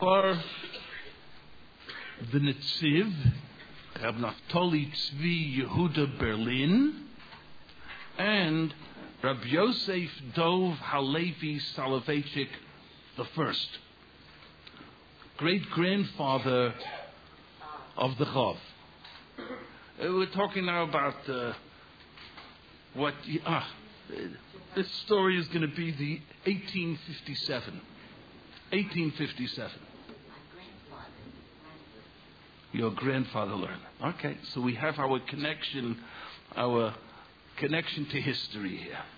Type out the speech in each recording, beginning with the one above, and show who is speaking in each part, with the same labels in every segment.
Speaker 1: For the Netziv, Rab Naftali Tzvi Yehuda Berlin, and Rab Yosef Dov Halevi Soloveitchik the first, great-grandfather of the Chav. We're talking now about this story is going to be the 1857. 1857. Your grandfather learned. Okay, so we have our connection to history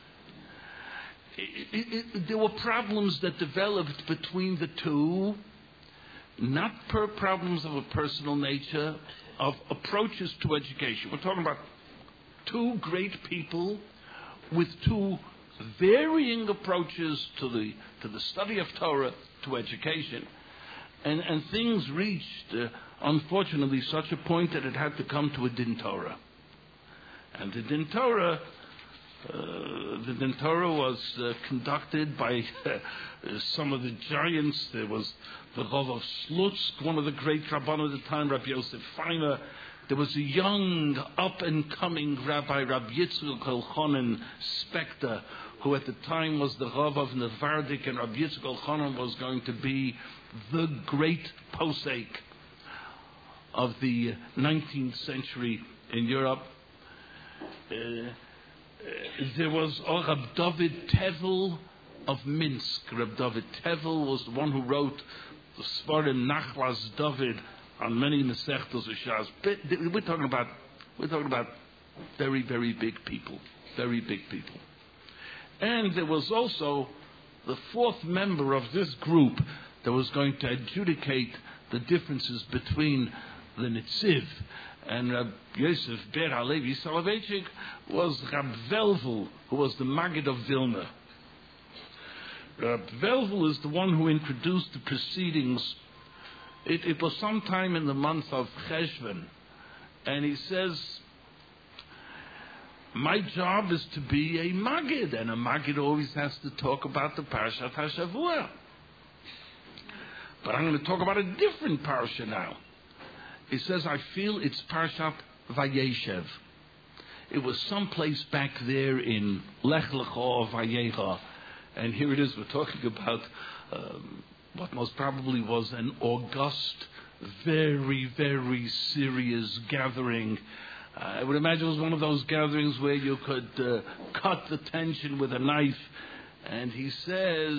Speaker 1: here. There were problems that developed between the two, not problems of a personal nature, of approaches to education. We're talking about two great people with two varying approaches to the study of Torah, to education, and things reached, unfortunately, such a point that it had to come to a Din Torah. And the Din Torah was conducted by some of the giants. There was the Rav of Slutsk, one of the great Rabbanim of the time, Rabbi Yosef Feimer. There was a young, up-and-coming Rabbi, Rabbi Yitzchak Elchanan Spector, who at the time was the Rav of Nevardik, and Rabbi Yitzchak Elchanan was going to be the great posek of the 19th century in Europe. There was Rab David Tevel of Minsk. Rab David Tevel was the one who wrote the Svarim Nachlas David on many Masechtos of Shas. We're talking about very, very big people, very big people. And there was also the fourth member of this group that was going to adjudicate the differences between the Netziv and Rab Yosef Ber Halevi Soloveitchik was Rab Velvel, who was the Maggid of Vilna. Rab Velvel is the one who introduced the proceedings. It was sometime in the month of Cheshvan, and he says, my job is to be a Maggid, and a Maggid always has to talk about the Parashat HaShavua. But I'm going to talk about a different parasha now. He says, I feel it's Parashat Vayeshev. It was someplace back there in Lech Lecha or Vayecha. And here it is, we're talking about what most probably was an august, very, very serious gathering. I would imagine it was one of those gatherings where you could cut the tension with a knife. And he says,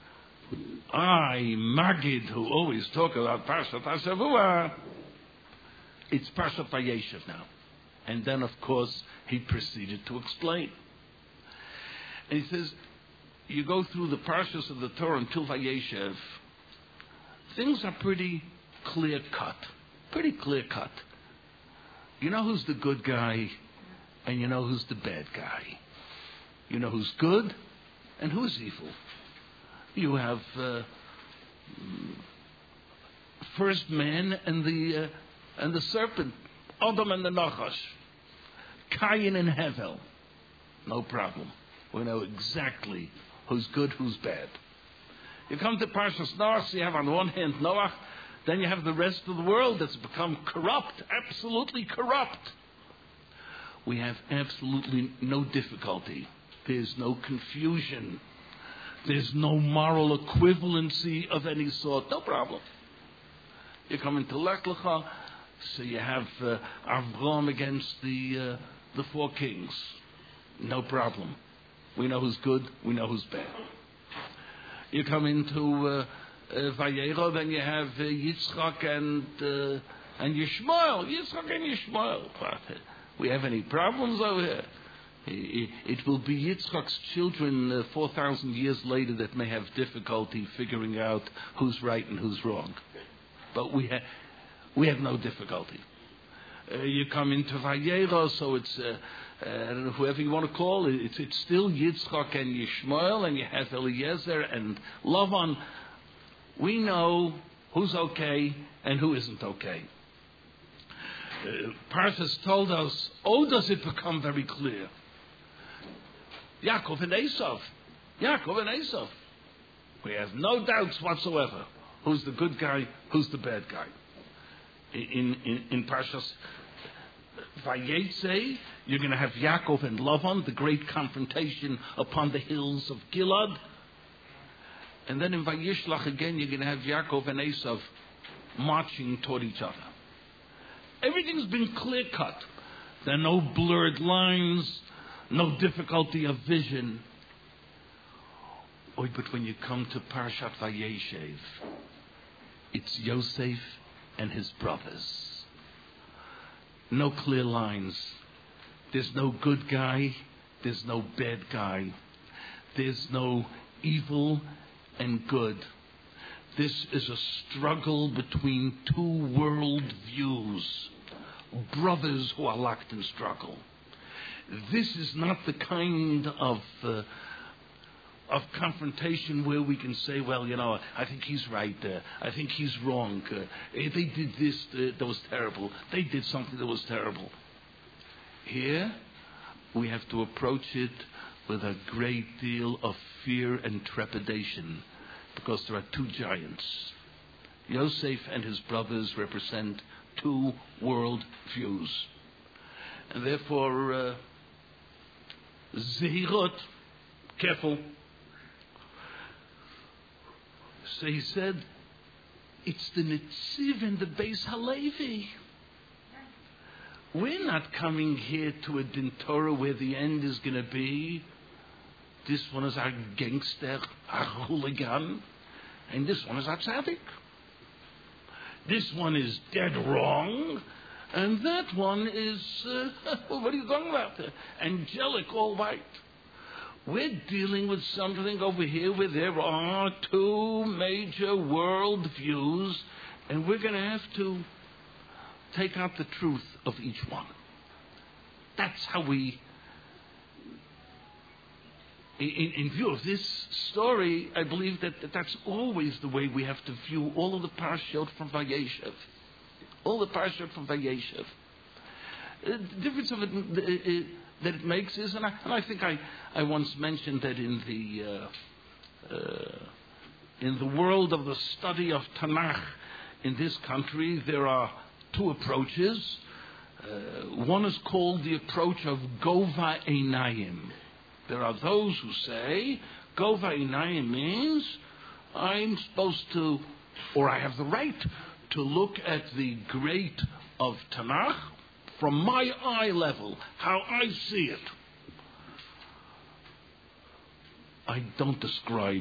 Speaker 1: I, Maggid, who always talk about Parashat HaShavua, it's Parashat Vayeshev now. And then, of course, he proceeded to explain. And he says, you go through the parashas of the Torah until Vayeshev, things are pretty clear-cut. Pretty clear-cut. You know who's the good guy, and you know who's the bad guy. You know who's good, and who's evil. You have first man and the serpent, Adam and the Nachash, Cain and Hevel. No problem. We know exactly who's good, who's bad. You come to Parshas Noach, so you have on the one hand Noach, then you have the rest of the world that's become corrupt, absolutely corrupt. We have absolutely no difficulty. There's no confusion. There's no moral equivalency of any sort. No problem. You come into Lech Lecha, so you have Avram against the four kings. No problem. We know who's good, we know who's bad. You come into Vayera, then you have Yitzchak and Yishmael. Yitzchak and Yishmael. We have any problems over here? It will be Yitzchak's children 4,000 years later that may have difficulty figuring out who's right and who's wrong. But we have no difficulty. You come into Vayera, so it's whoever you want to call it, it's still Yitzchak and Yishmael, and you have Eliezer and Lavan. We know who's okay and who isn't okay. Parshas told us, does it become very clear? Yaakov and Esav. We have no doubts whatsoever. Who's the good guy? Who's the bad guy? In Parshas Vayetze, you're going to have Yaakov and Lavan, the great confrontation upon the hills of Gilad. And then in Vayishlach again, you're going to have Yaakov and Esav marching toward each other. Everything's been clear-cut. There are no blurred lines, no difficulty of vision. But when you come to Parashat Vayeshev, it's Yosef and his brothers. No clear lines. There's no good guy. There's no bad guy. There's no evil and good. This is a struggle between two world views. Brothers who are locked in struggle. This is not the kind of confrontation where we can say, well, I think he's right. I think he's wrong. They did this that was terrible. They did something that was terrible. Here, we have to approach it with a great deal of fear and trepidation, because there are two giants. Yosef and his brothers represent two world views. And therefore, Zehirot, careful. So he said, it's the Netziv and the Beis Halevi. We're not coming here to a Din Torah where the end is going to be, this one is our gangster, our hooligan, and this one is our tzaddik. This one is dead wrong, and that one is, what are you talking about? Angelic, all right. We're dealing with something over here where there are two major world views, and we're going to have to take out the truth of each one. That's how we, in view of this story, I believe that's always the way we have to view all of the parashot from Vayeshev. All the parashot from Vayeshev. The difference of it that it makes is, and I think I once mentioned that in the world of the study of Tanakh in this country, there are two approaches. One is called the approach of Gova Einayim. There are those who say Gova Einayim means I'm supposed to, or I have the right to look at the great of Tanakh from my eye level, how I see it. I don't ascribe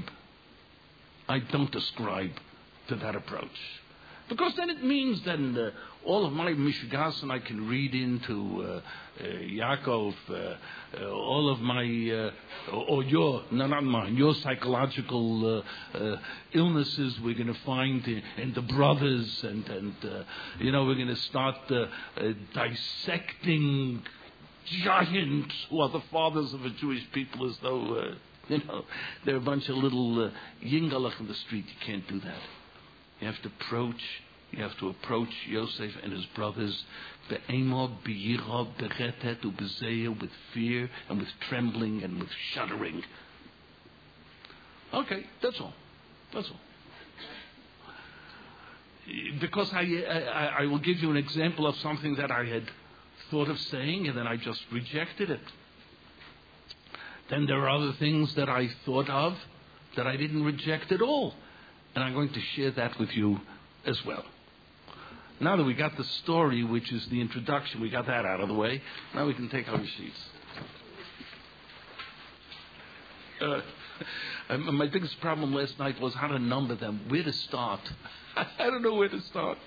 Speaker 1: to that approach. Because then it means then all of my Mishigasan I can read into Yaakov, all of my, or your, no, not mine, your psychological illnesses we're going to find in the brothers, and we're going to start dissecting giants who are the fathers of the Jewish people as though, they're a bunch of little yingalach in the street. You can't do that. You have to approach Yosef and his brothers with fear and with trembling and with shuddering. Okay, that's all. Because I will give you an example of something that I had thought of saying and then I just rejected it. Then there are other things that I thought of that I didn't reject at all. And I'm going to share that with you as well. Now that we got the story, which is the introduction, we got that out of the way, now we can take our sheets. My biggest problem last night was how to number them, where to start. I don't know where to start.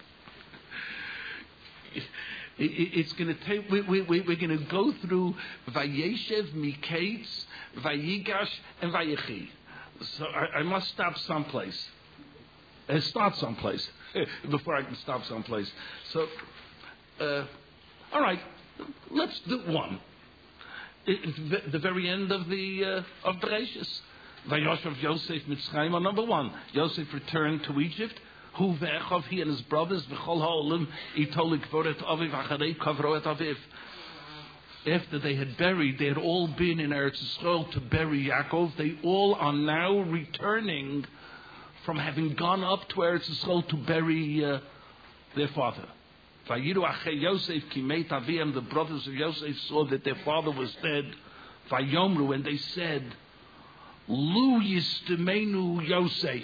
Speaker 1: It's going to take, we're going to go through Vayeshev, Miketz, Vayigash, and Vayechi. So I must stop someplace. Start someplace before I can stop someplace. So, all right, let's do one. The very end of the of Bereshis. Vayoshev Yosef Mitzrayim on number one. Yosef returned to Egypt. Hu ve'echov, he and his brothers, v'chol ha'olim itolik voret aviv acharei kavroet aviv. After they had all been in Eretz Yisrael to bury Yaakov. They all are now returning from having gone up to Eretz Yisrael to bury their father. Vayiru achei Yosef ki meit aviem, the brothers of Yosef saw that their father was dead. Vayomru, and they said, Lu yistemenu Yosef.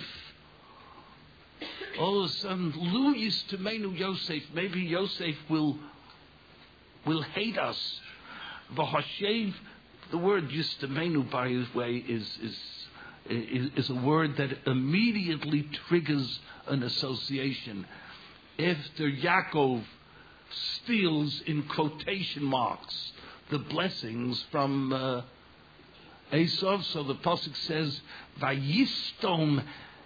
Speaker 1: All of a sudden, Lu yistemenu Yosef. Maybe Yosef will hate us. V'hashev, the word yistemenu, by the way, is a word that immediately triggers an association. After Yaakov steals, in quotation marks, the blessings from Esav, so the pasuk says, "Vayistom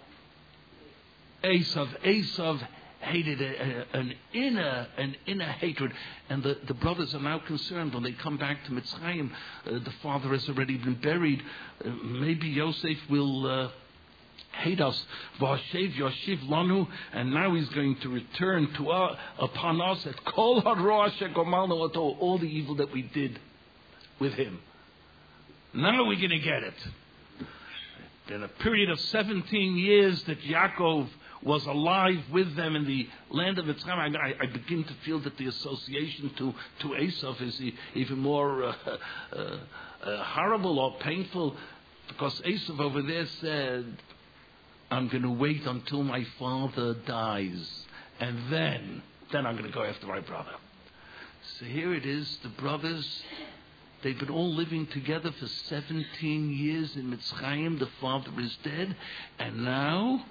Speaker 1: Esav." Esav hated an inner hatred, and the brothers are now concerned when they come back to Mitzrayim. The father has already been buried. Maybe Yosef will hate us. V'ashev yoshiv lanu, and now he's going to return upon us at kol hara shegomalnu ato, all the evil that we did with him. Now we're going to get it. In a period of 17 years that Yaakov was alive with them in the land of Mitzrayim, I begin to feel that the association to Esav is even more horrible or painful, because Esav over there said, I'm going to wait until my father dies, and then I'm going to go after my brother. So here it is, the brothers, they've been all living together for 17 years in Mitzrayim. The father is dead, and now,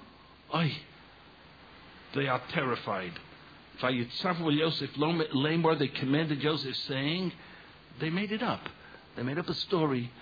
Speaker 1: they are terrified. They commanded Joseph, saying, they made it up. They made up a story.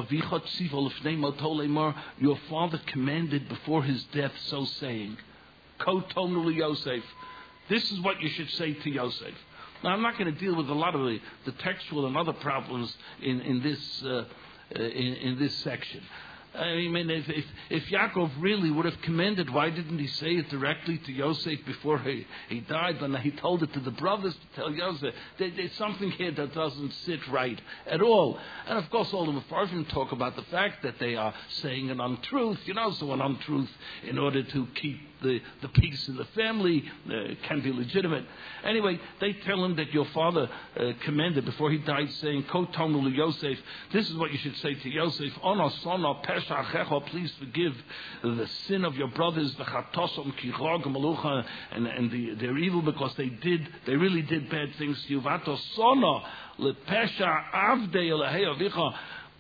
Speaker 1: Your father commanded before his death, so saying, Yosef. This is what you should say to Yosef. Now, I'm not going to deal with a lot of the textual and other problems in this section. I mean, if Yaakov really would have commanded, why didn't he say it directly to Yosef before he died? When he told it to the brothers to tell Yosef, there's something here that doesn't sit right at all. And of course, all the Mefarshim talk about the fact that they are saying an untruth, so an untruth in order to keep the peace in the family can be legitimate. Anyway, they tell him that your father commanded before he died, saying, Kotomulu Yosef, this is what you should say to Yosef, Ono sono pesha achecho, please forgive the sin of your brothers, the chatosom kirog malucha, and their evil, because they really did bad things to you. Vato sono lepesha avdei elahei avicha,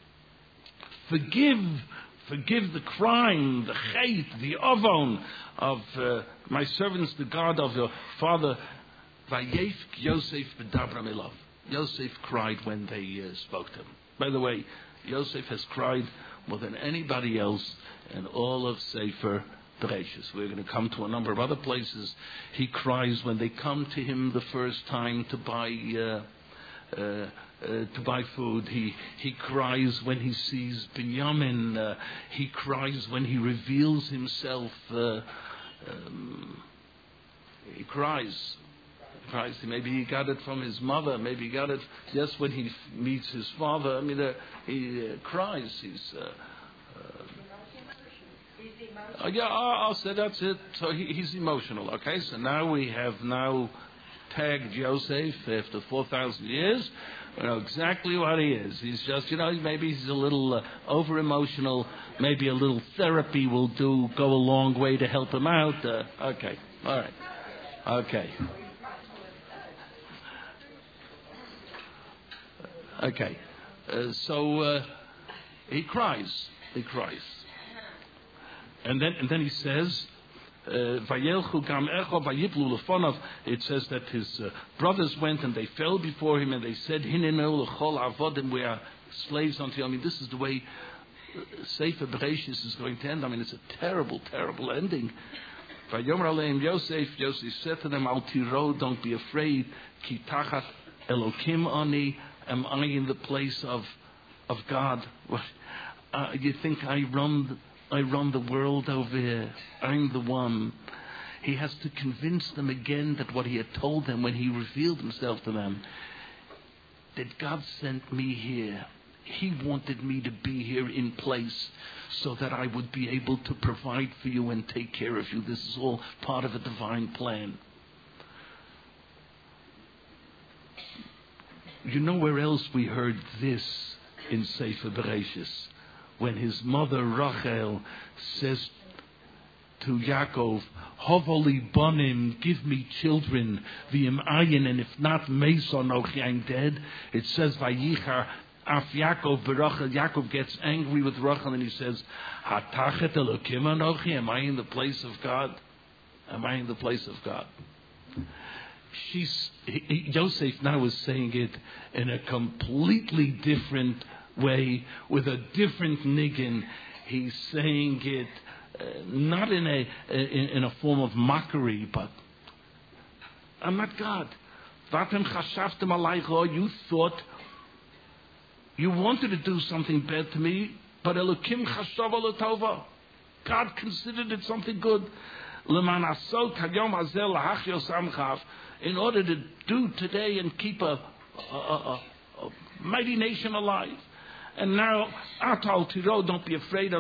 Speaker 1: forgive the crime, the chait, the avon of my servants, the God of your father. Vayef Yosef b'dabram elav. Yosef cried when they spoke to him. By the way, Yosef has cried more than anybody else in all of Sefer Bereshis. We're going to come to a number of other places. He cries when they come to him the first time to buy food. He cries when he sees Binyamin. He cries when he reveals himself. He cries. Maybe he got it from his mother. Maybe he got it just when he meets his father. I mean, he cries. I'll say that's it. So he's emotional. Okay, so now we have tagged Yosef after 4,000 years. We know exactly what he is. He's just, maybe he's a little over-emotional. Maybe a little therapy will go a long way to help him out. Okay, all right. Okay. Okay. So he cries. And then he says, it says that his brothers went and they fell before him and they said, we are slaves unto you. I mean, this is the way Sefer Bereshis is going to end. I mean, it's a terrible, terrible ending. Yosef said to them, Al tiro, don't be afraid. Ki tachat Elokim ani, am I in the place of God? You think I run the world over here? I'm the one. He has to convince them again that what he had told them when he revealed himself to them, that God sent me here. He wanted me to be here in place so that I would be able to provide for you and take care of you. This is all part of a divine plan. You know where else we heard this in Sefer Bereshis? When his mother Rachel says to Yaakov, Hovoli bonim, give me children, v'im ayin, and if not, Meson ochi, I'm dead. It says, Vayichar, af Yaakov berachel. Yaakov gets angry with Rachel and he says, Hatachet Elokim anochi, am I in the place of God? Am I in the place of God? Yosef now is saying it in a completely different way, with a different niggin. He's saying it not in a form of mockery, but I'm not God. You thought you wanted to do something bad to me, but Elokim chashav l'tova. God considered it something good. In order to do today and keep a mighty nation alive. And now, Atal Tiro, don't be afraid.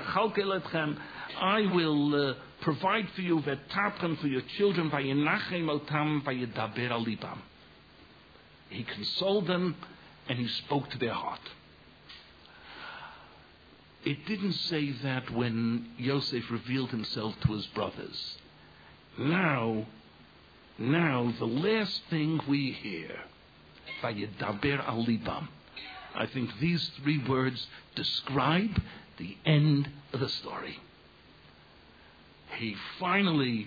Speaker 1: I will provide for you v'tapchem for your children. Vayinachem otam vayidaber al libam. He consoled them and he spoke to their heart. It didn't say that when Yosef revealed himself to his brothers. Now, the last thing we hear, vayidaber al libam. I think these three words describe the end of the story. He finally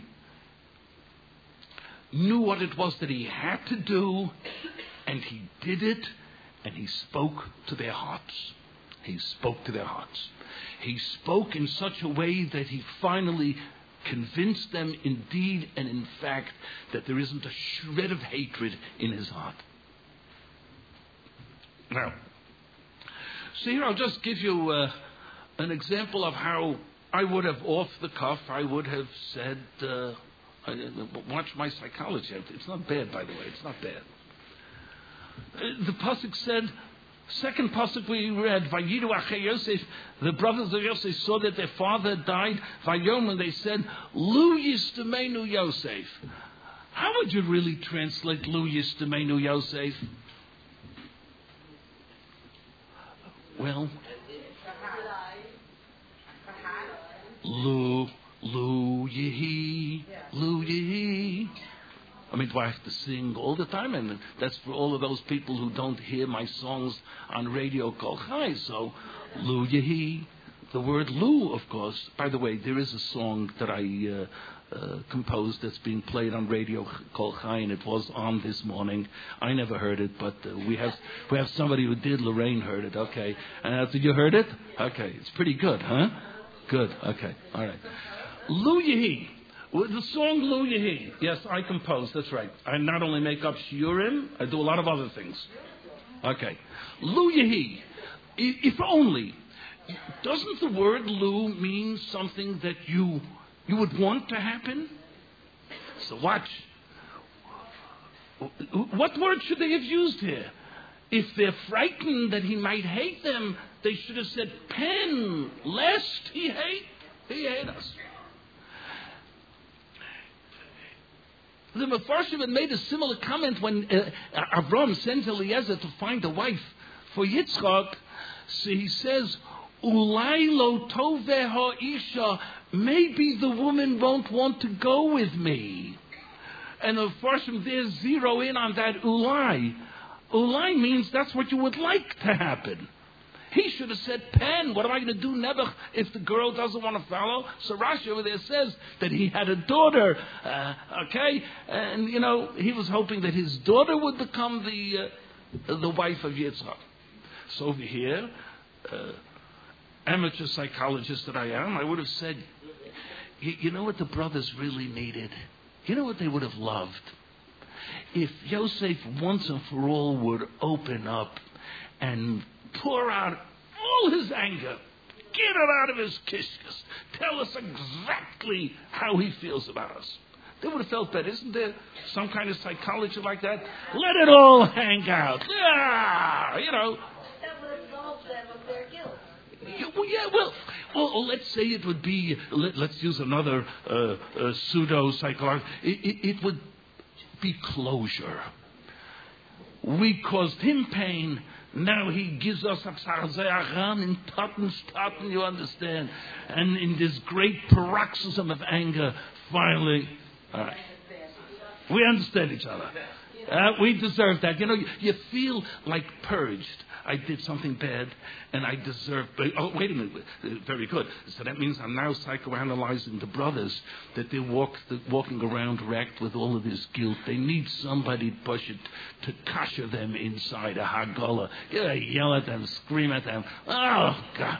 Speaker 1: knew what it was that he had to do, and he did it, and he spoke to their hearts. He spoke to their hearts. He spoke in such a way that he finally convinced them indeed and in fact that there isn't a shred of hatred in his heart. Now, so here I'll just give you an example of how I would have, off the cuff, I would have said, watch my psychology. It's not bad, by the way. It's not bad. The pasuk said, second pasuk we read, Vayidu achei Yosef, the brothers of Yosef saw that their father died. Vayom, and they said, Lu yistamenu Yosef. How would you really translate Lu yistamenu Yosef? Well, Lu Yehi. I mean, do I have to sing all the time? And that's for all of those people who don't hear my songs on radio Kol Chai. So, Lu Yehi. The word Lu, of course. By the way, there is a song that I composed that's being played on radio Kol Chai, and it was on this morning. I never heard it, but we have somebody who did. Lorraine heard it. Okay, you heard it? Okay, it's pretty good, huh? Good. Okay, all right. Lu Yehi. The song Lu Yehi. Yes, I composed. That's right. I not only make up shiurim, I do a lot of other things. Okay, Lu Yehi. If only. Doesn't the word Lu mean something that you would want to happen? So watch. What word should they have used here? If they're frightened that he might hate them, they should have said, Pen, lest he hate us. The Mefarshim had made a similar comment when Avram sent Eliezer to find a wife for Yitzchak. So he says, Ulai lo toveh ha'isha, maybe the woman won't want to go with me. And the Mefarshim there zero in on that ulai. Ulai means that's what you would like to happen. He should have said, Pen, what am I going to do, Nebuch, if the girl doesn't want to follow? So Rashi over there says that he had a daughter, okay? And, he was hoping that his daughter would become the wife of Yitzchak. So over here, amateur psychologist that I am, I would have said, you know what the brothers really needed? You know what they would have loved? If Yosef once and for all would open up and pour out all his anger, get it out of his kishkas, tell us exactly how he feels about us. They would have felt better. Isn't there some kind of psychology like that? Let it all hang out. Yeah,
Speaker 2: That would have solved
Speaker 1: yeah, well, let's say it would be, let's use another pseudo-psychology. It would be closure. We caused him pain. Now he gives us a psarzeachan in Taten, you understand? And in this great paroxysm of anger, finally, all right. We understand each other. We deserve that. You feel like purged. I did something bad, and I deserve. Oh, wait a minute. Very good. So that means I'm now psychoanalyzing the brothers that they're walking around racked with all of this guilt. They need somebody to push it to kasher them inside a hagolah. Yell at them, scream at them. Oh God.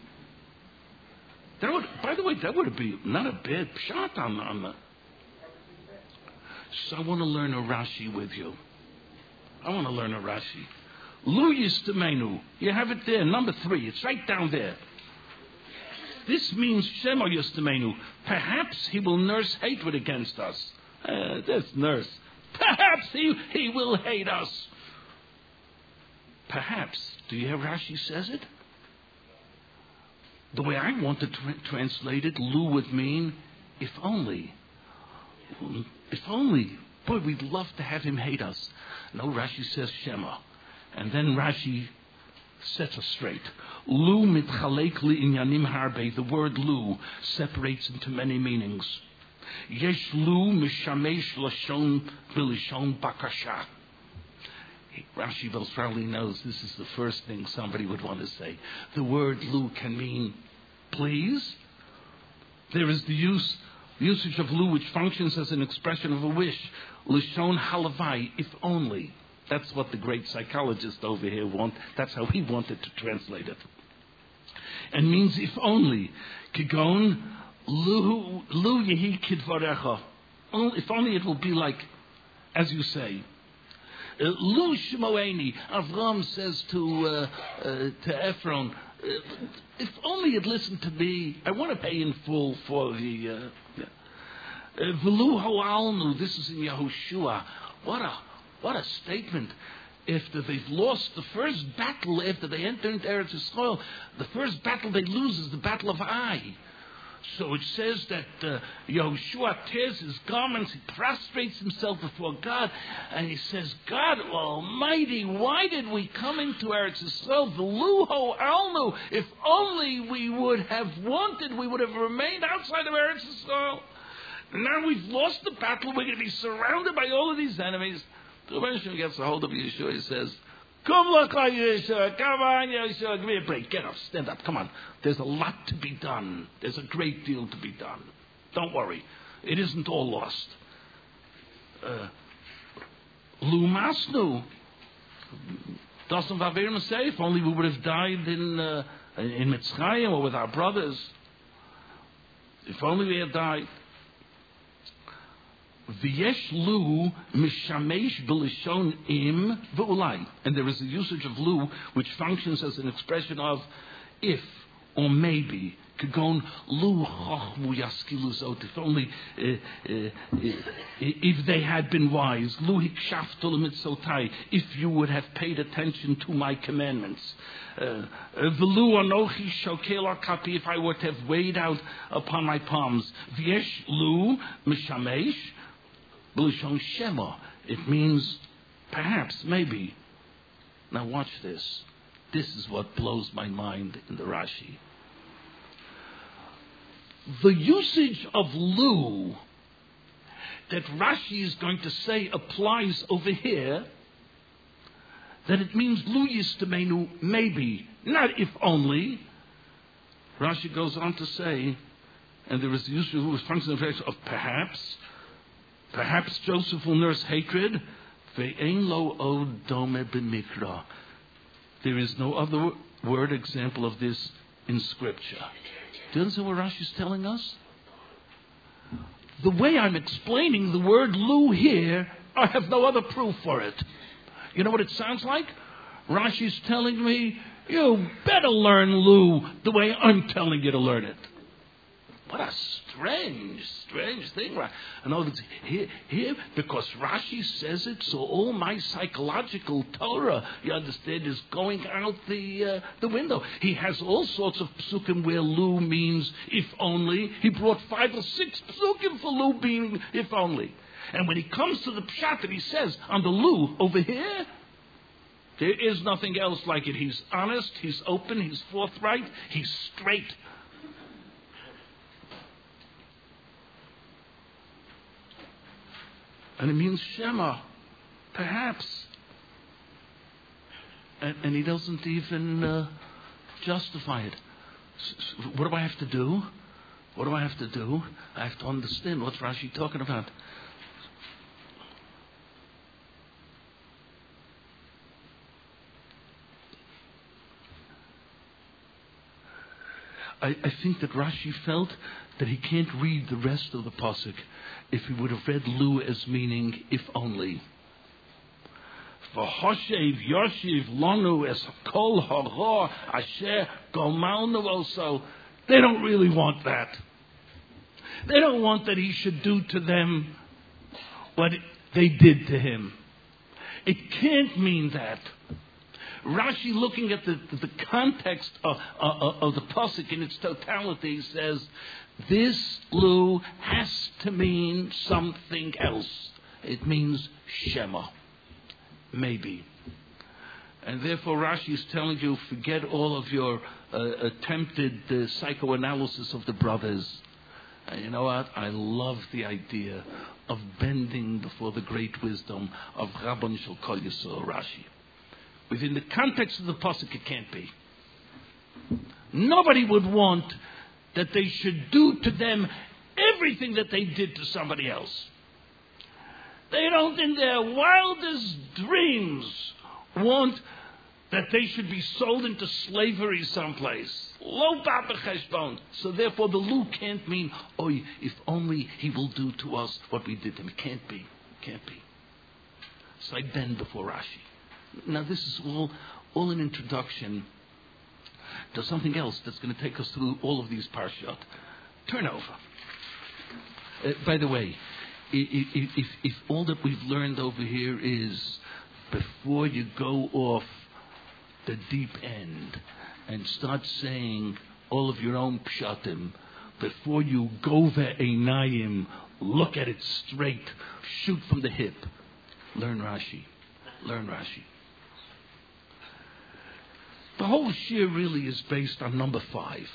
Speaker 1: By the way, that would be not a bad shot on the. So I want to learn a Rashi with you. Lu Yistamenu. You have it there, number 3. It's right down there. This means Shema Yistamenu. Perhaps he will nurse hatred against us. This nurse. Perhaps he will hate us. Perhaps. Do you hear Rashi says it? The way I want to translate it, Lu would mean, if only. If only. Boy, we'd love to have him hate us. No, Rashi says Shema. And then Rashi sets us straight. Lu mitchalek li inyanim harbe. The word lu separates into many meanings. Yesh lu mishamesh lashon b'lishon bakasha. Rashi probably knows this is the first thing somebody would want to say. The word lu can mean please. There is the usage of lu which functions as an expression of a wish. Lishon halavai, if only. That's what the great psychologist over here wants. That's how he wanted to translate it. And means if only. Kigon lu yehi kidvarecha. If only it will be like, as you say. Lu shmoeni. Avram says to Ephron, if only you'd listen to me. I want to pay in full for the. V'lu ho'alnu. This is in Yehoshua. What a statement. After they've lost the first battle, after they enter into Eretz Yisrael, the first battle they lose is the battle of Ai. So it says that Yehoshua tears his garments, he prostrates himself before God, and he says, God Almighty, why did we come into Eretz Yisrael? V'lu ho'alnu. If only we would have wanted, we would have remained outside of Eretz Yisrael. Now we've lost the battle, we're going to be surrounded by all of these enemies. The Rebbe gets a hold of Yeshua. He says, "Come look like Yeshua. Come on, Yeshua. Give me a break. Get up. Stand up. Come on. There's a lot to be done. There's a great deal to be done. Don't worry. It isn't all lost." Lu masnu. Doesn't Vavirim say if only we would have died in Mitzrayim or with our brothers. If only we had died. V'yesh lu mishamesh b'lishon im v'ulai. And there is a usage of lu which functions as an expression of if or maybe. Kagon lu chochmu yaskilu zot. If only if they had been wise. Lu hikshaftu l'mitzotai. If you would have paid attention to my commandments. V'lu anochi shokel kapi. If I were to have weighed out upon my palms. V'yesh lu mishamesh b'lishon shema. It means perhaps, maybe. Now watch this. This is what blows my mind in the Rashi. The usage of lu that Rashi is going to say applies over here, that it means lu yistamenu, maybe, not if only. Rashi goes on to say, and there is the usage of lu function of perhaps Joseph will nurse hatred. Ve'ein lo od dome b'mikra. There is no other word example of this in Scripture. Do you understand what Rashi is telling us? The way I'm explaining the word lu here, I have no other proof for it. You know what it sounds like? Rashi's telling me, you better learn lu the way I'm telling you to learn it. What a strange thing, right? In other words, here, because Rashi says it, so all my psychological Torah, you understand, is going out the window. He has all sorts of psukim where Lu means if only. He brought 5 or 6 psukim for Lu meaning if only. And when he comes to the pshat and he says, on the Lu over here, there is nothing else like it. He's honest, he's open, he's forthright, he's straight. And it means Shema, perhaps. And he doesn't even justify it. What do I have to do? What do I have to do? I have to understand what's Rashi talking about. I think that Rashi felt that he can't read the rest of the pasuk if he would have read Lu as meaning if only. V'hoshev yoshiv lanu es kol hara asher gomalnu also. They don't really want that. They don't want that he should do to them what they did to him. It can't mean that. Rashi, looking at the context of the pasuk in its totality, says this Lu has to mean something else. It means Shema, maybe, and therefore Rashi is telling you, forget all of your attempted psychoanalysis of the brothers. And you know what? I love the idea of bending before the great wisdom of Rabban Shel Kol Yisrael, Rashi. Within the context of the pasuk, it can't be. Nobody would want that they should do to them everything that they did to somebody else. They don't, in their wildest dreams, want that they should be sold into slavery someplace. Lo baba cheshbon. So therefore, the Lu can't mean, oh, if only he will do to us what we did to him. It can't be. Can't be. So I bend before Rashi. Now this is all an introduction to something else that's going to take us through all of these parshot. Turn over. By the way, if all that we've learned over here is before you go off the deep end and start saying all of your own pshatim, before you go ve'einayim, look at it straight, shoot from the hip, learn Rashi. Learn Rashi. The whole shir really is based on number 5.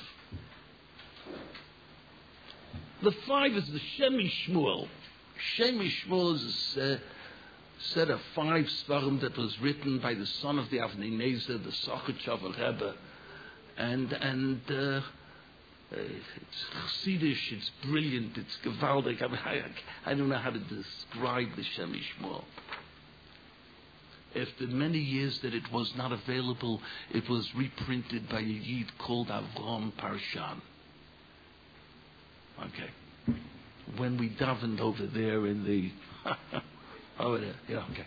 Speaker 1: The 5 is the Shemi Shmuel. Shemi Shmuel is a set of 5 svarim that was written by the son of the Avnei Nezer, the Sochachover Rebbe, and it's chassidish, it's brilliant, it's gewaldig. I don't know how to describe the Shemi Shmuel. After many years that it was not available, it was reprinted by a Yid called Avram Parshan. Okay. When we davened over there in the... over there, yeah, okay.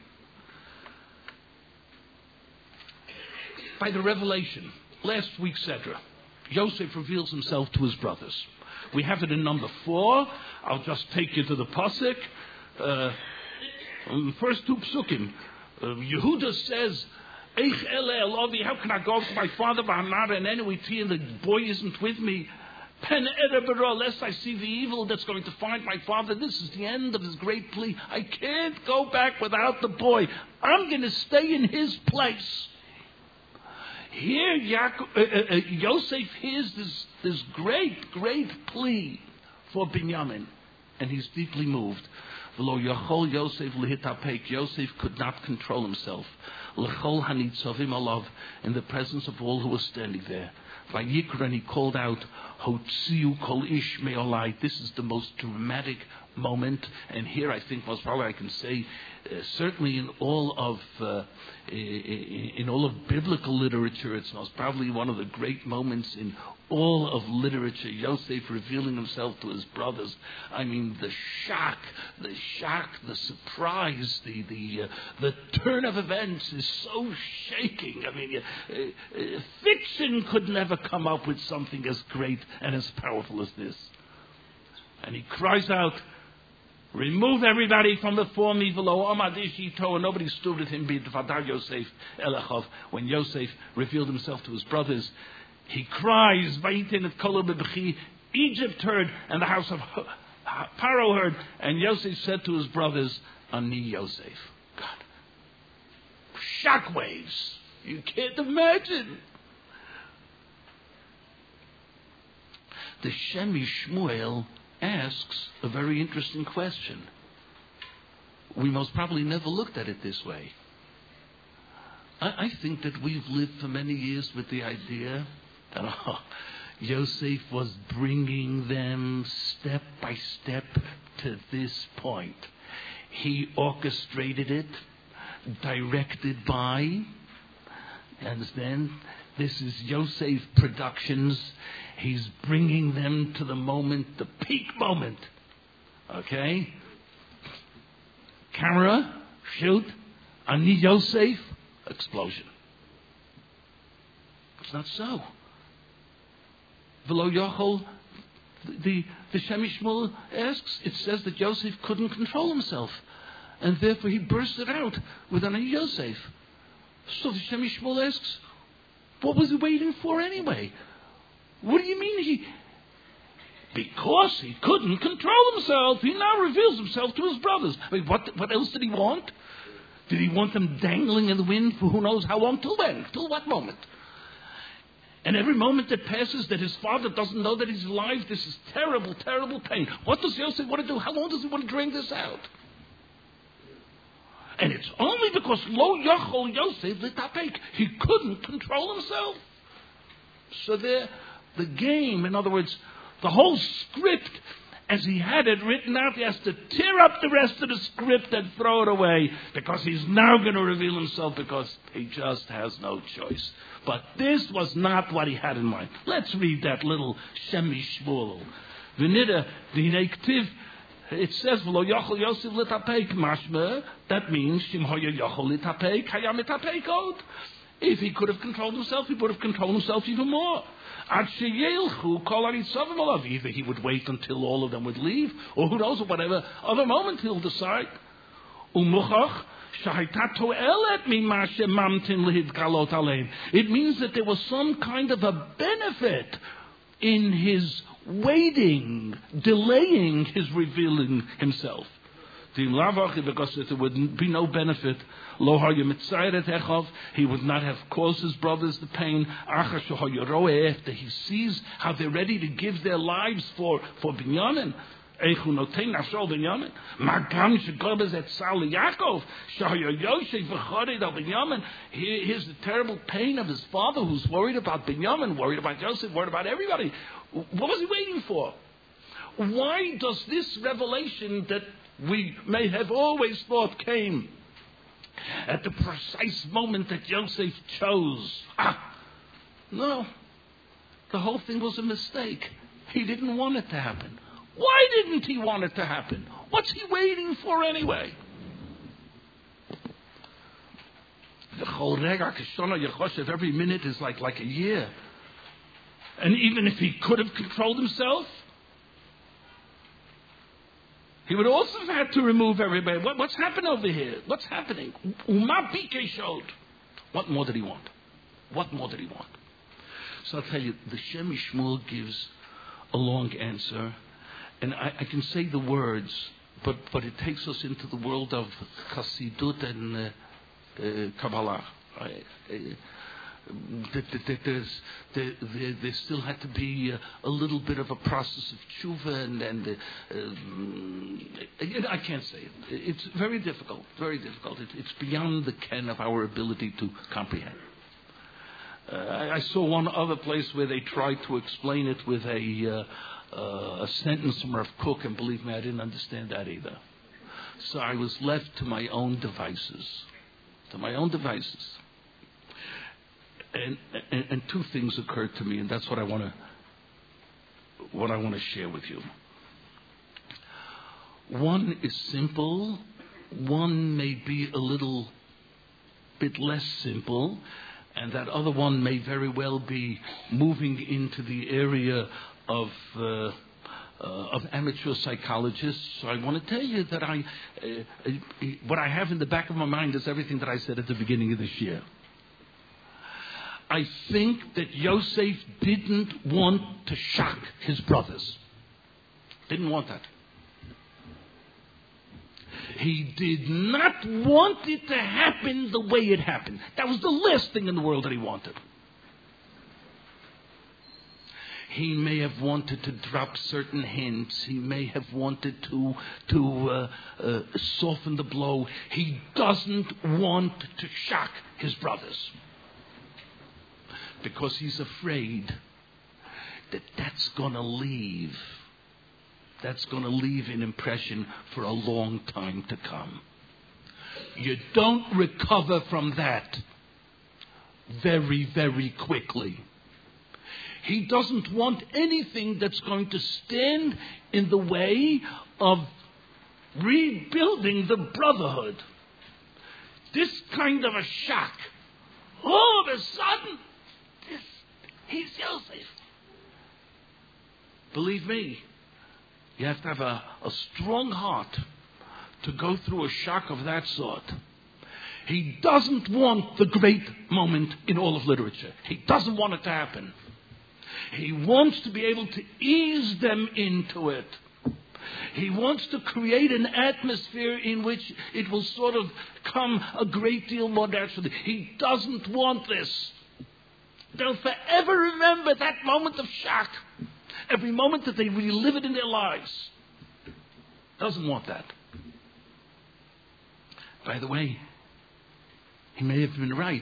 Speaker 1: By the revelation, last week's Sedra, Yosef reveals himself to his brothers. We have it in number 4. I'll just take you to the pasuk. The first 2 psukim. Yehuda says, Eich ele Elovi, how can I go to my father, Ba'amara, and Enuiti, and the boy isn't with me? Pen erebera, lest I see the evil that's going to find my father. This is the end of his great plea. I can't go back without the boy. I'm going to stay in his place. Here, Yosef hears this great plea for Binyamin, and he's deeply moved. Yosef could not control himself. In the presence of all who were standing there. And he called out, Hotziu kol ish me'olai. This is the most dramatic moment, and here I think most probably I can say, certainly in all of biblical literature, it's most probably one of the great moments in all of literature. Yosef revealing himself to his brothers. I mean, the shock, the surprise, the turn of events is so shaking. I mean, fiction could never come up with something as great and as powerful as this. And he cries out, remove everybody from before me, v'lo amad ish ito, and nobody stood with him, b'dvadar Yosef elachov. When Yosef revealed himself to his brothers, he cries, v'yitin et kol b'bchi. Egypt heard, and the house of Pharaoh heard, and Yosef said to his brothers, Ani Yosef. God. Shockwaves. You can't imagine. The Shemi Shmuel asks a very interesting question. We most probably never looked at it this way. I think that we've lived for many years with the idea that Yosef was bringing them step by step to this point. He orchestrated it, directed by, understand? This is Yosef Productions. He's bringing them to the moment, the peak moment. Okay? Camera, shoot, Ani Yosef, explosion. It's not so. V'lo yochol, the Shemi Shmuel asks, it says that Yosef couldn't control himself. And therefore he bursted out with Ani Yosef. So the Shemi Shmuel asks, what was he waiting for anyway? What do you mean because he couldn't control himself, he now reveals himself to his brothers. I mean, what else did he want? Did he want them dangling in the wind for who knows how long? Till when? Till what moment? And every moment that passes that his father doesn't know that he's alive, this is terrible, terrible pain. What does Yosef want to do? How long does he want to drain this out? And it's only because Lo Yochol Yosef Litapek. He couldn't control himself. So the game, in other words, the whole script, as he had it written out, he has to tear up the rest of the script and throw it away because he's now going to reveal himself because he just has no choice. But this was not what he had in mind. Let's read that little Shemi Shmuel. V'nida v'hinei ktiv. It says, "V'lo yochol Yosef litapek mashma." That means, "Shim hoya yochol litapek, hayam litapekot." If he could have controlled himself, he would have controlled himself even more. Ad sheyelchu kol haritzavim alav. Either he would wait until all of them would leave, or who knows, whatever other moment he'll decide. Umuchach shahayta toelet mima shemamtin lehidgalot aleim. It means that there was some kind of a benefit in his waiting, delaying his revealing himself. Because there would be no benefit, he would not have caused his brothers the pain. After he sees how they're ready to give their lives for Binyamin. Here's the terrible pain of his father who's worried about Binyamin, worried about Joseph, worried about everybody. What was he waiting for? Why does this revelation that we may have always thought came at the precise moment that Yosef chose? No. The whole thing was a mistake. He didn't want it to happen. Why didn't he want it to happen? What's he waiting for anyway? Every minute is like a year. And even if he could have controlled himself, he would also have had to remove everybody. What's happened over here? What's happening? What more did he want? What more did he want? So I'll tell you, the Shemi Shmuel gives a long answer. And I can say the words, but it takes us into the world of Chassidut and Kabbalah. Right? There still had to be a little bit of a process of tshuva, and I can't say it. It's very difficult, very difficult. It's beyond the ken of our ability to comprehend. I saw one other place where they tried to explain it with a sentence from Rav Kook, and believe me, I didn't understand that either. So I was left to my own devices. And two things occurred to me, and that's what I want to share with you. One is simple. One may be a little bit less simple, and that other one may very well be moving into the area of amateur psychologists. So I want to tell you that what I have in the back of my mind is everything that I said at the beginning of this year. I think that Yosef didn't want to shock his brothers. Didn't want that. He did not want it to happen the way it happened. That was the last thing in the world that he wanted. He may have wanted to drop certain hints. He may have wanted to soften the blow. He doesn't want to shock his brothers because he's afraid that that's going to leave. That's going to leave an impression for a long time to come. You don't recover from that very, very quickly. He doesn't want anything that's going to stand in the way of rebuilding the brotherhood. This kind of a shock. All of a sudden, he's Yosef. Believe me, you have to have a strong heart to go through a shock of that sort. He doesn't want the great moment in all of literature. He doesn't want it to happen. He wants to be able to ease them into it. He wants to create an atmosphere in which it will sort of come a great deal more naturally. He doesn't want this. They'll forever remember that moment of shock. Every moment that they relive it in their lives. Doesn't want that. By the way, he may have been right.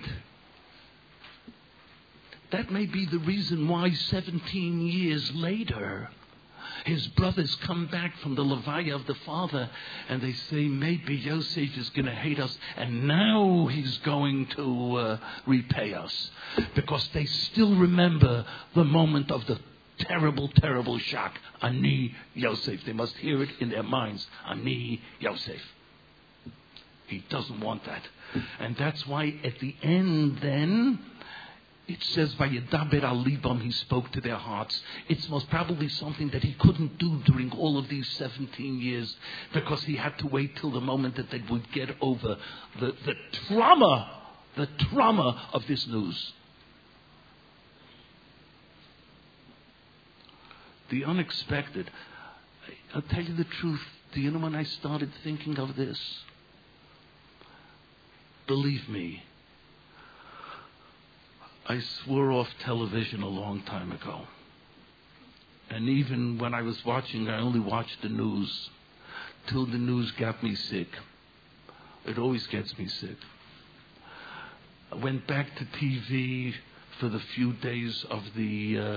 Speaker 1: That may be the reason why 17 years later, his brothers come back from the Levaya of the father and they say, maybe Yosef is going to hate us and now he's going to repay us. Because they still remember the moment of the terrible, terrible shock. Ani Yosef. They must hear it in their minds. Ani Yosef. He doesn't want that. And that's why at the end then, it says, Vayedaber al libam, he spoke to their hearts. It's most probably something that he couldn't do during all of these 17 years because he had to wait till the moment that they would get over the trauma of this news. The unexpected. I'll tell you the truth. Do you know when I started thinking of this? Believe me, I swore off television a long time ago. And even when I was watching, I only watched the news till the news got me sick. It always gets me sick. I went back to TV for the few days of the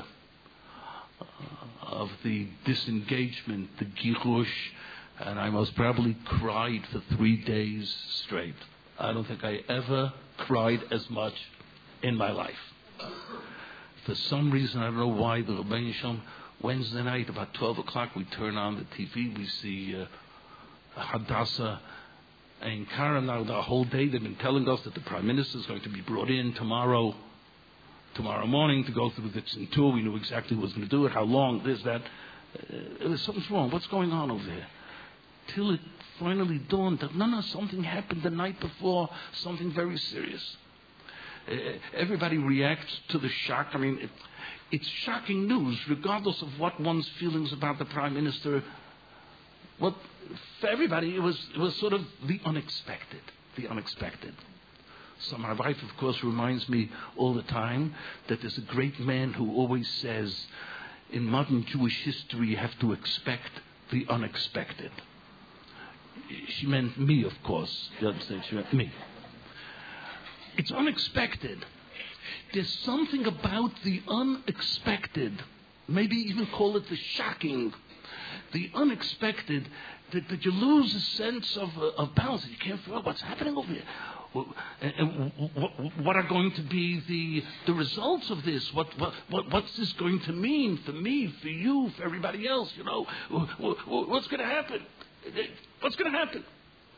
Speaker 1: disengagement, the girush, and I most probably cried for 3 days straight. I don't think I ever cried as much in my life. For some reason, I don't know why, the Rebbeinu Shalom, Wednesday night, about 12 o'clock, we turn on the TV, we see Hadassah and Karen. Now, the whole day, they've been telling us that the Prime Minister is going to be brought in tomorrow morning to go through the tour. We knew exactly who was going to do it, how long, this, that. Something's wrong. What's going on over there? Till it finally dawned that, no, something happened the night before, something very serious. Everybody reacts to the shock. I mean, it's shocking news, regardless of what one's feelings about the Prime Minister. For everybody, it was sort of the unexpected. The unexpected. So my wife, of course, reminds me all the time that there's a great man who always says, in modern Jewish history, you have to expect the unexpected. She meant me, of course. You understand? She meant me. It's unexpected. There's something about the unexpected, maybe even call it the shocking, the unexpected, that you lose a sense of balance. You can't figure out what's happening over here. And what are going to be the results of this? What's this going to mean for me, for you, for everybody else? You know, what's going to happen? What's going to happen?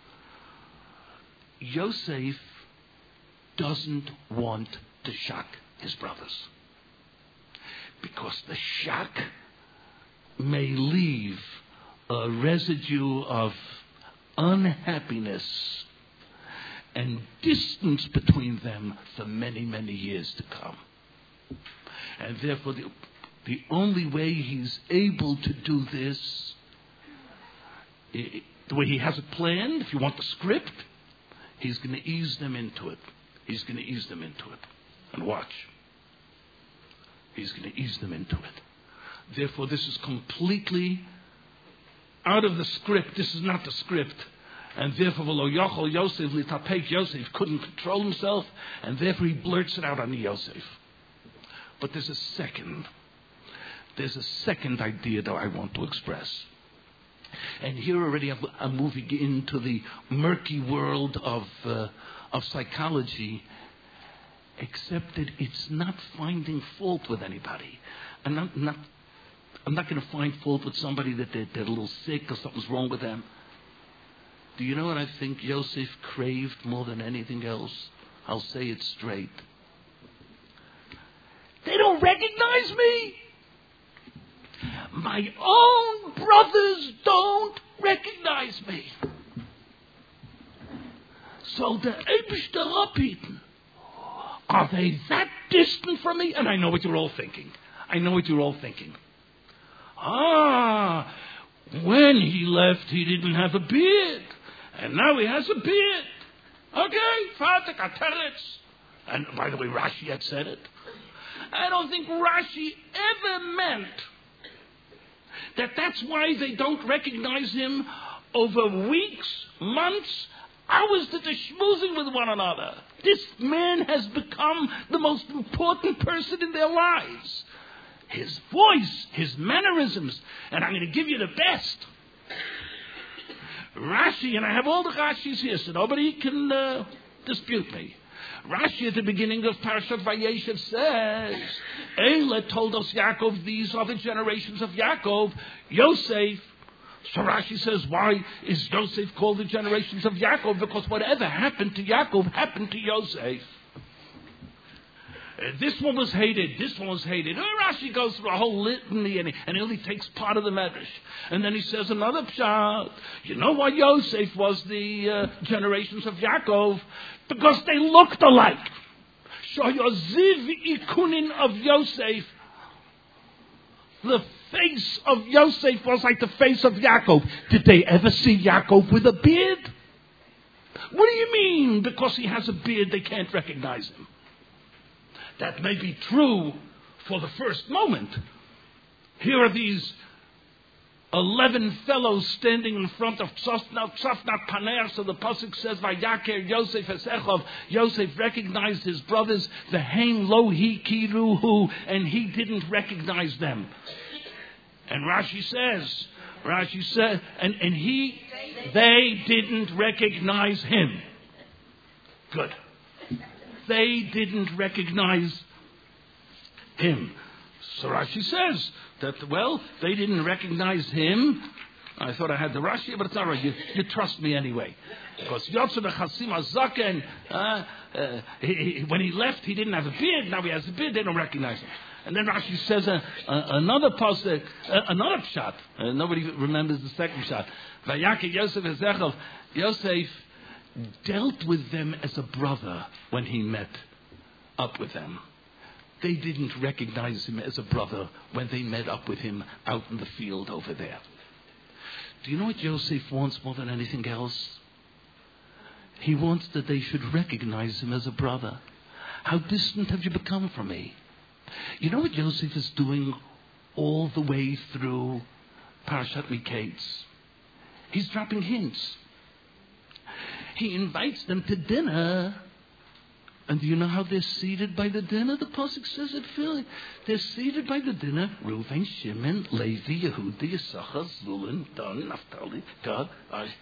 Speaker 1: Yosef doesn't want to shock his brothers, because the shock may leave a residue of unhappiness and distance between them for many, many years to come. And therefore, the only way he's able to do this, the way he has it planned, if you want the script, he's going to ease them into it. He's going to ease them into it. And watch. He's going to ease them into it. Therefore, this is completely out of the script. This is not the script. And therefore, Yosef couldn't control himself, and therefore he blurts it out on Yosef. But there's a second idea that I want to express. And here already I'm moving into the murky world of psychology, except that it's not finding fault with anybody. I'm not going to find fault with somebody that they're a little sick or something's wrong with them. Do you know what I think Yosef craved more than anything else? I'll say it straight. They don't recognize me. My own brothers don't recognize me. So the Eibishter Rabbitin, are they that distant from me? And I know what you're all thinking. When he left, he didn't have a beard. And now he has a beard. Okay, Vater Kateretz. And by the way, Rashi had said it. I don't think Rashi ever meant that that's why they don't recognize him over weeks, months, hours that they're schmoozing with one another. This man has become the most important person in their lives. His voice, his mannerisms, and I'm going to give you the best. Rashi, and I have all the Rashis here, so nobody can dispute me. Rashi at the beginning of Parashat Vayeshev says, Eila told us Yaakov, these are the generations of Yaakov, Yosef. So Rashi says, why is Yosef called the generations of Yaakov? Because whatever happened to Yaakov happened to Yosef. This one was hated. Rashi goes through a whole litany and he only takes part of the medrash. And then he says another pshat. You know why Yosef was the generations of Yaakov? Because they looked alike. Shoyoziv ikunin of Yosef. The face of Yosef was like the face of Yaakov. Did they ever see Yaakov with a beard? What do you mean? Because he has a beard, they can't recognize him. That may be true for the first moment. Here are these 11 fellows standing in front of Tzafnat Paner. So the pasuk says, "Vayaker Yosef Esechov." Yosef recognized his brothers. V'hein lo hi kiruhu, and he didn't recognize them. And Rashi says, they didn't recognize him. Good. They didn't recognize him. So Rashi says that, they didn't recognize him. I thought I had the Rashi, but it's not right. You trust me anyway. Because Yotze Bechasim HaZaken, when he left, he didn't have a beard. Now he has a beard, they don't recognize him. And then Rashi says another pasuk, another pshat. Nobody remembers the second pshat. Vayake Yosef Ezechov. Yosef dealt with them as a brother when he met up with them. They didn't recognize him as a brother when they met up with him out in the field over there. Do you know what Yosef wants more than anything else? He wants that they should recognize him as a brother. How distant have you become from me? You know what Yosef is doing all the way through Parashat Miketz? He's dropping hints. He invites them to dinner. And do you know how they're seated by the dinner? The pasuk says it clearly. They're seated by the dinner. Reuven, Shimon, Levi, Yehuda, Yisachar, Zulun, Dan, Naphtali, Gad.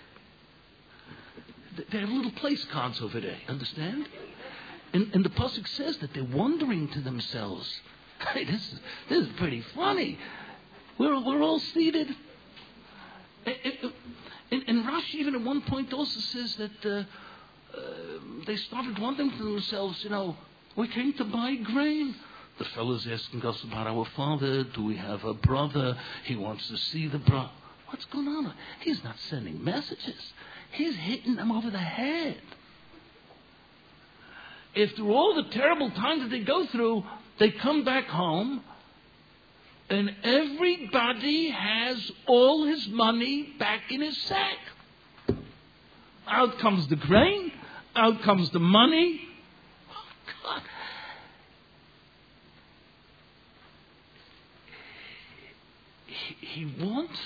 Speaker 1: They have little place cards over there. Understand? And the pasuk says that they're wondering to themselves, "Hey, this is pretty funny. We're all seated." And Rashi even at one point also says that they started wondering to themselves, we came to buy grain. The fellow's asking us about our father. Do we have a brother? He wants to see the brother. What's going on? He's not sending messages. He's hitting them over the head. After all the terrible times that they go through, they come back home, and everybody has all his money back in his sack. Out comes the grain, out comes the money. Oh, God. He wants,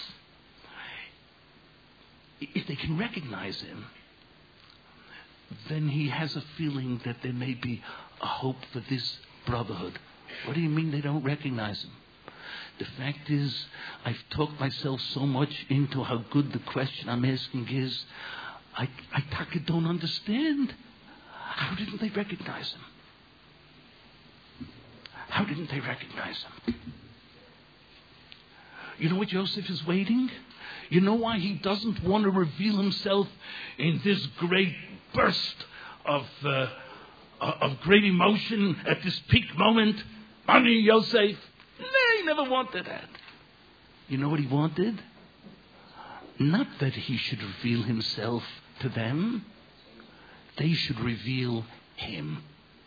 Speaker 1: if they can recognize him, then he has a feeling that there may be a hope for this brotherhood. What do you mean they don't recognize him? The fact is, I've talked myself so much into how good the question I'm asking is, I don't understand. How didn't they recognize him? How didn't they recognize him? You know what Yosef is waiting? You know why he doesn't want to reveal himself in this great burst of great emotion at this peak moment? Money, Yosef. No, he never wanted that. You know what he wanted? Not that he should reveal himself to them. They should reveal him.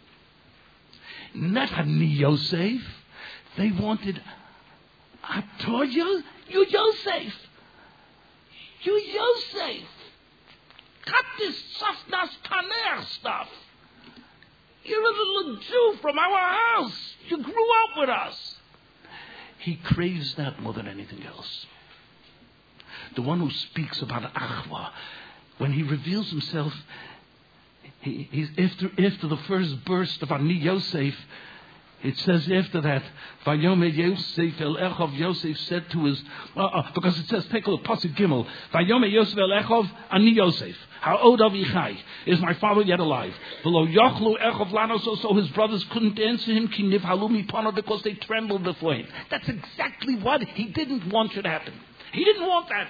Speaker 1: Not Ani Yosef. They wanted, I told you, you Yosef. You Yosef. Cut this Safnas Paner stuff. You're a little Jew from our house. You grew up with us. He craves that more than anything else. The one who speaks about Achwa, when he reveals himself, he's after the first burst of Ani Yosef, it says after that, Vayomer Yosef el Echov, Yosef said to his, because it says, take a look, Pasuk Gimel, Vayomer Yosef el Echov, Ani Yosef, Ha'od Avichai, is my father yet alive? V'lo yochlu Echov lano, so his brothers couldn't answer him, ki nivhalu mipano, because they trembled before him. That's exactly what he didn't want should happen. He didn't want that.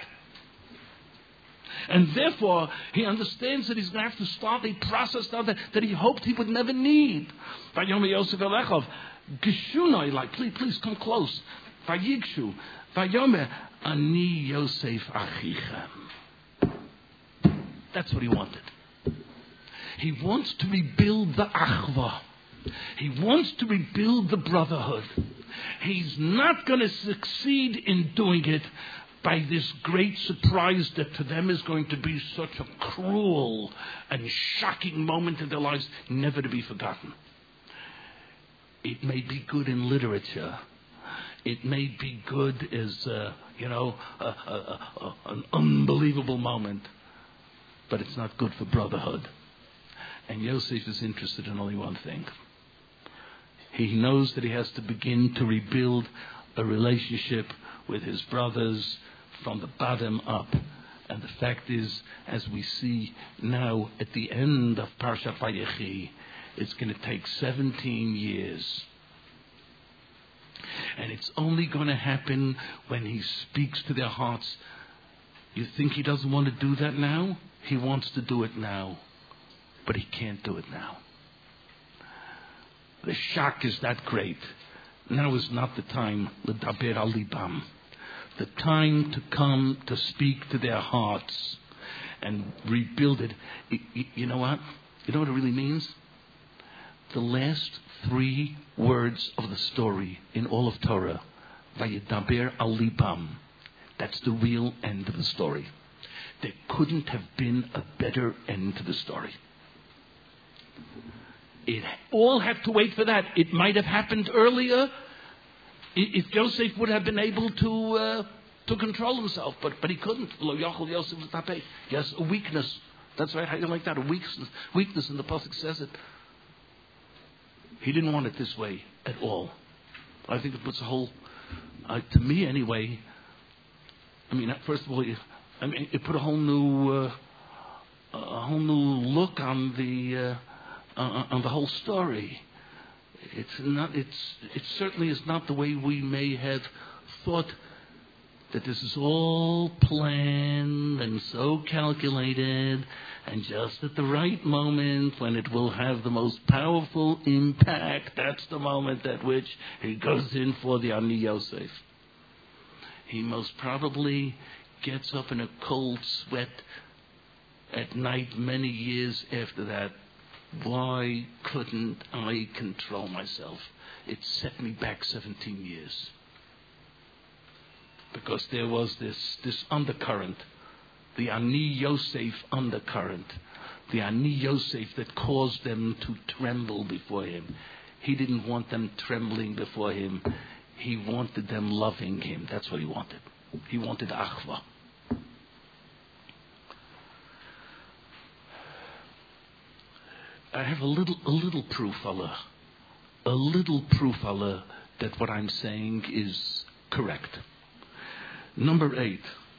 Speaker 1: And therefore, he understands that he's going to have to start a process now that he hoped he would never need. Vayomer Yosef el Echov, Geshunoi, like, please come close. Vayigshu, Vayomer, Ani Yosef Achichem. That's what he wanted. He wants to rebuild the Achva. He wants to rebuild the brotherhood. He's not going to succeed in doing it by this great surprise that to them is going to be such a cruel and shocking moment in their lives, never to be forgotten. It may be good in literature. It may be good as, an unbelievable moment. But it's not good for brotherhood. And Yosef is interested in only one thing. He knows that he has to begin to rebuild a relationship with his brothers from the bottom up. And the fact is, as we see now at the end of Parshat Vayechi, it's going to take 17 years. And it's only going to happen when he speaks to their hearts. You think he doesn't want to do that now? He wants to do it now. But he can't do it now. The shock is that great. Now is not the time. L'daber al libam. The time to come to speak to their hearts and rebuild it. You know what? You know what it really means? The last 3 words of the story in all of Torah, Vayedaber al libam. That's the real end of the story. There couldn't have been a better end to the story. It all had to wait for that. It might have happened earlier if Joseph would have been able to control himself, but he couldn't. Yes, a weakness. That's right. How do you like that? A weakness, and the pasuk says it. He didn't want it this way at all. I think it puts a whole, to me anyway. I mean, first of all, it put a whole new look on the whole story. It certainly is not the way we may have thought that this is all planned calm and so calculated, and just at the right moment when it will have the most powerful impact, that's the moment at which he goes in for the Ani Yosef. He most probably gets up in a cold sweat at night many years after that. Why couldn't I control myself? It set me back 17 years. Because there was this undercurrent, the Ani Yosef undercurrent, the Ani Yosef that caused them to tremble before him. He didn't want them trembling before him. He wanted them loving him. That's what he wanted. He wanted achva. I have a little proof, Allah. A little proof, Allah, that what I'm saying is correct. Number 8.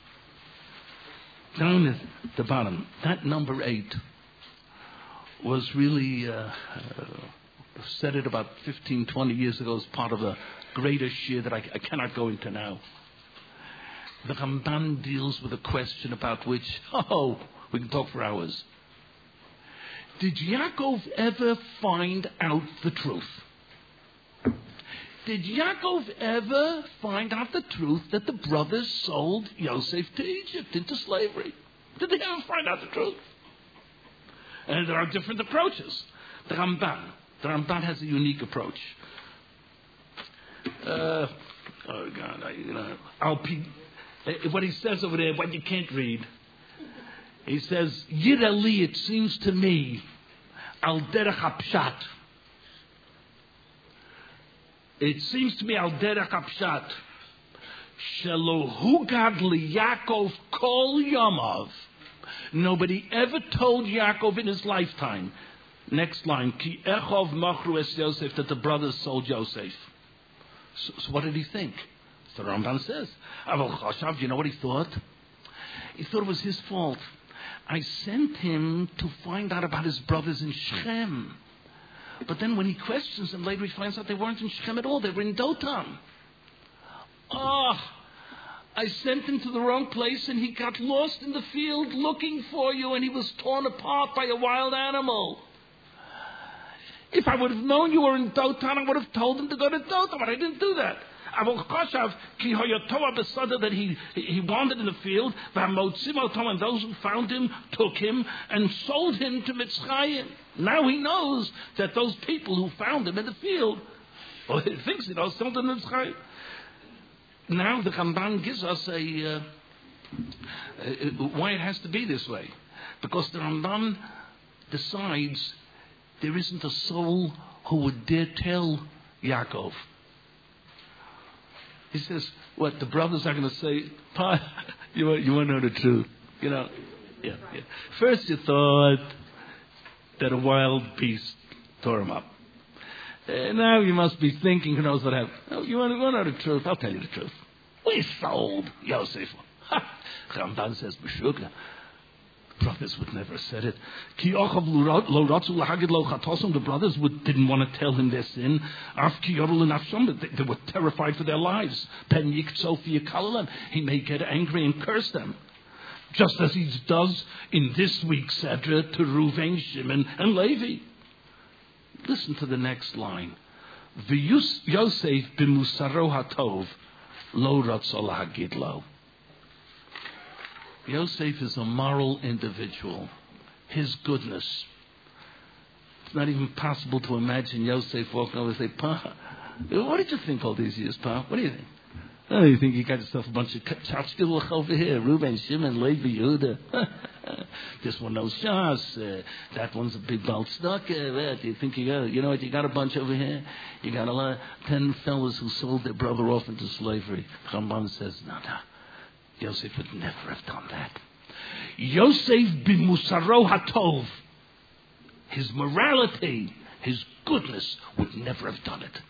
Speaker 1: Down at the bottom, that number 8 was really said it about 15, 20 years ago as part of a greater shir that I cannot go into now. The Ramban deals with a question about which, we can talk for hours. Did Yaakov ever find out the truth? Did Yaakov ever find out the truth that the brothers sold Yosef to Egypt into slavery? Did they ever find out the truth? And there are different approaches. The Ramban has a unique approach. What he says over there, what you can't read. He says, Yirali, it seems to me, al derech hapshat. It seems to me, al derech hapshat, shelo hugad liYaakov kol yamav. Nobody ever told Yaakov in his lifetime. Next line, ki echov machru es Yosef, that the brothers sold Yosef. So what did he think? So the Ramban says, Aval chashav, you know what he thought? He thought it was his fault. I sent him to find out about his brothers in Shechem. But then when he questions them later, he finds out they weren't in Shechem at all. They were in Dotan. I sent him to the wrong place and he got lost in the field looking for you and he was torn apart by a wild animal. If I would have known you were in Dotan, I would have told him to go to Dotan, but I didn't do that. That he wandered in the field, and those who found him took him and sold him to Mitzrayim. Now he knows that those people who found him in the field, well, he thinks he knows, sold him to Mitzrayim. Now the Ramban gives us why it has to be this way. Because the Ramban decides there isn't a soul who would dare tell Yaakov. He says, what, the brothers are going to say, Pa, you want to know the truth. Yeah. First you thought that a wild beast tore him up. Now you must be thinking, who knows what happened. Oh, you want to know the truth? I'll tell you the truth. We sold Yosef. Ramban says, Meshuggah. Brothers would never have said it. The brothers didn't want to tell him their sin. They were terrified for their lives. He may get angry and curse them. Just as he does in this week's Sedra to Reuven, Shimon, and Levi. Listen to the next line. Yosef b'musaro hatov lo ratzol hagid lo. Yosef is a moral individual. His goodness. It's not even possible to imagine Yosef walking over and say, Pa, what did you think all these years, Pa? What do you think? Oh, you think you got yourself a bunch of tchotchke over here? Reuben, Shimon, Levi, Yehuda. This one knows Shas. That one's a big bald stuck. You think you know what? You got a bunch over here. You got 10 fellas who sold their brother off into slavery. Ramban says, no. Yosef would never have done that. Yosef b'musaro hatov, his morality, his goodness, would never have done it.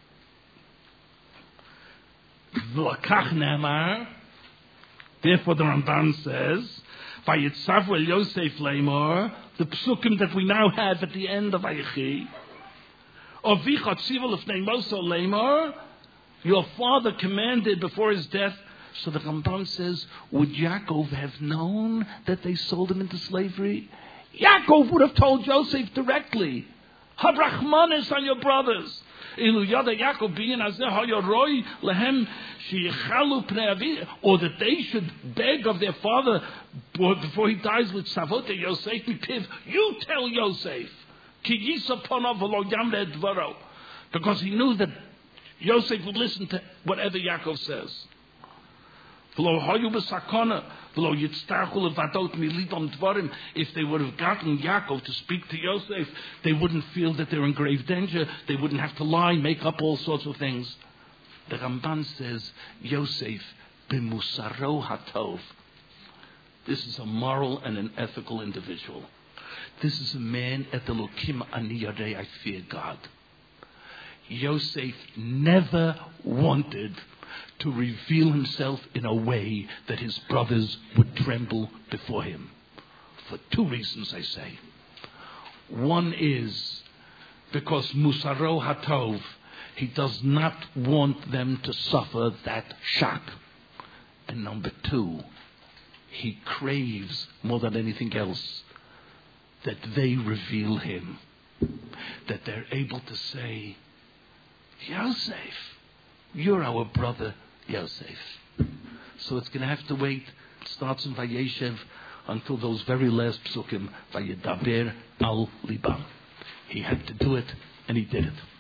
Speaker 1: V'lakach ne'amar, therefore the Ramban says, Vayitzavu el Yosef leimor, the psukim that we now have at the end of Vayechi, Ovicha tzivu l'fnei Moso leimor, your father commanded before his death So the Ramban says, would Yaakov have known that they sold him into slavery? Yaakov would have told Yosef directly, have Rachmanis on your brothers. Or that they should beg of their father before he dies with Savote Yosef Piv. You tell Yosef, because he knew that Yosef would listen to whatever Yaakov says. If they would have gotten Yaakov to speak to Yosef, they wouldn't feel that they're in grave danger. They wouldn't have to lie, make up all sorts of things. The Ramban says, Yosef b'musaro hatov. This is a moral and an ethical individual. This is a man at the Elokim ani yarei, I fear God. Yosef never wanted to reveal himself in a way that his brothers would tremble before him. For two reasons, I say. One is because Musaro Hatov, he does not want them to suffer that shock. And number two, he craves more than anything else that they reveal him. That they're able to say, Yosef, you're our brother Yosef. So it's going to have to wait. It starts in Vayeshev until those very last psukim, Vayedaber al libam. He had to do it, and he did it.